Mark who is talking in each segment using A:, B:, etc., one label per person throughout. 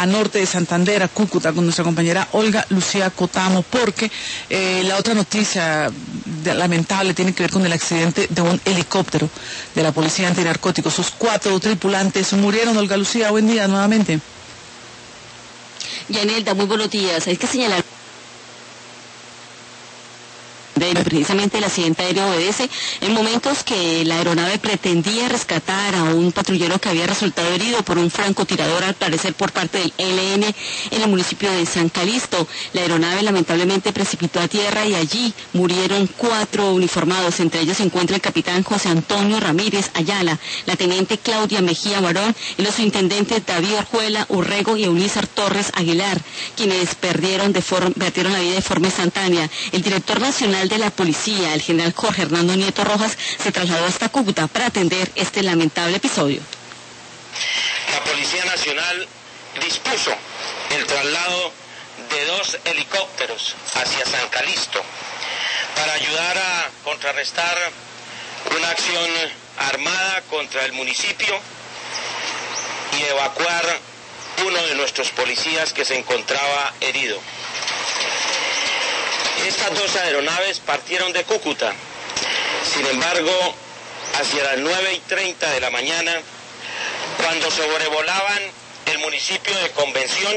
A: a norte de Santander, a Cúcuta, con nuestra compañera Olga Lucía Cotamo, porque la otra noticia lamentable tiene que ver con el accidente de un helicóptero de la Policía Antinarcóticos. Sus 4 tripulantes murieron. Olga Lucía, buen día nuevamente.
B: Yanelda, muy buenos días. Hay que señalar precisamente el accidente aéreo obedece en momentos que la aeronave pretendía rescatar a un patrullero que había resultado herido por un francotirador, al parecer por parte del ELN en el municipio de San Calixto. La aeronave lamentablemente precipitó a tierra y allí murieron 4 uniformados. Entre ellos se encuentra el capitán José Antonio Ramírez Ayala, la teniente Claudia Mejía Barón y los subintendentes David Orjuela Urrego y Eulízar Torres Aguilar, quienes perdieron la vida de forma instantánea. El director nacional de la policía, el general Jorge Hernando Nieto Rojas, se trasladó hasta Cúcuta para atender este lamentable episodio.
C: La Policía Nacional dispuso el traslado de 2 helicópteros hacia San Calixto para ayudar a contrarrestar una acción armada contra el municipio y evacuar uno de nuestros policías que se encontraba herido. Estas 2 aeronaves partieron de Cúcuta. Sin embargo, hacia las 9:30 de la mañana, cuando sobrevolaban el municipio de Convención,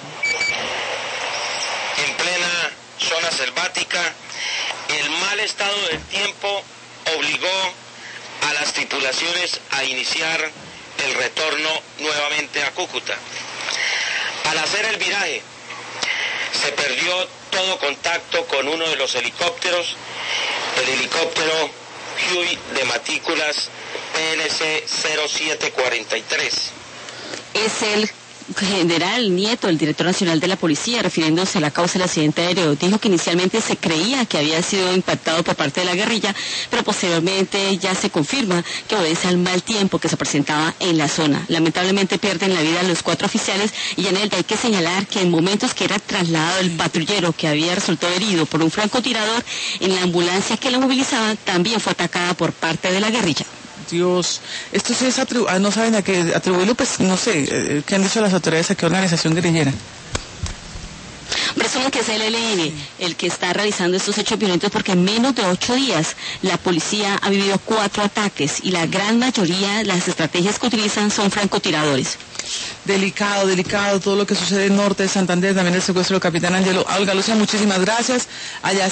C: en plena zona selvática, el mal estado del tiempo obligó a las tripulaciones a iniciar el retorno nuevamente a Cúcuta. Al hacer el viraje, se perdió todo contacto con uno de los helicópteros, el helicóptero Huey de matrículas PNC 0743.
B: Es el general Nieto, el director nacional de la policía, refiriéndose a la causa del accidente aéreo, dijo que inicialmente se creía que había sido impactado por parte de la guerrilla, pero posteriormente ya se confirma que obedece al mal tiempo que se presentaba en la zona. Lamentablemente pierden la vida los 4 oficiales y en él hay que señalar que en momentos que era trasladado el patrullero que había resultado herido por un francotirador, en la ambulancia que lo movilizaba también fue atacada por parte de la guerrilla.
A: Dios, esto sí es no saben a qué atribuirlo, pues no sé, ¿qué han dicho las autoridades a qué organización guerrillera?
B: Presumen que es el ELN el que está realizando estos hechos violentos porque en menos de 8 días la policía ha vivido 4 ataques y la gran mayoría, las estrategias que utilizan son francotiradores.
A: Delicado todo lo que sucede en norte de Santander, también el secuestro del capitán Ángelo. Olga Lucía, muchísimas gracias. Allá